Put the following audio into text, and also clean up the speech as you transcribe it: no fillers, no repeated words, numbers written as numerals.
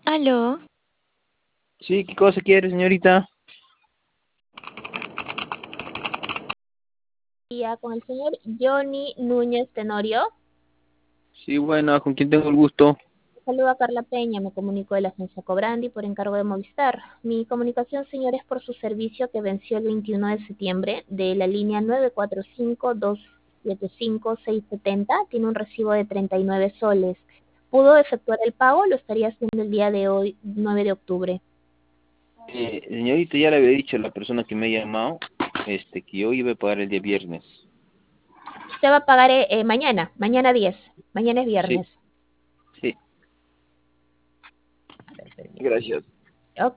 Aló, Sí, ¿qué cosa quiere, señorita? Día con el señor Johnny Núñez Tenorio. Sí, bueno, ¿con quién tengo el gusto? Saluda Carla Peña, me comunico de la agencia Cobrandi por encargo de Movistar. Mi comunicación, señor, es por su servicio que venció el 21 de septiembre de la línea 945-275-670. Tiene un recibo de 39 soles. ¿Pudo efectuar el pago? Lo estaría haciendo el día de hoy, 9 de octubre. Señorita, ya le había dicho a la persona que me ha llamado, que yo iba a pagar el día viernes. Usted va a pagar mañana 10. Mañana es Sí, viernes. sí, A ver, permítame. gracias.